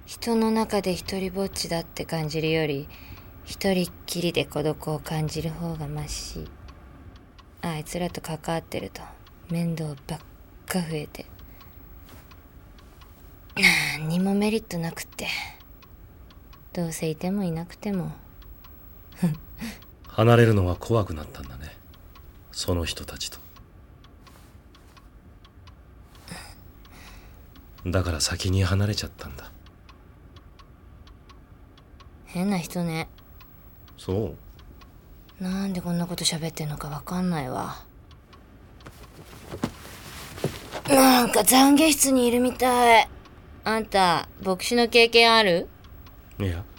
人の中で一人ぼっちだって感じるより一人っきりで孤独を感じる方がマシ。あいつらと関わってると面倒ばっか増えて何にもメリットなくって、どうせいてもいなくても離れるのが怖くなったんだね、その人たちと。だから先に離れちゃったんだ。 変な人ね。 そう。 なんでこんなこと喋ってんのかわかんないわ。なんか懺悔室にいるみたい。あんた牧師の経験ある？ いや、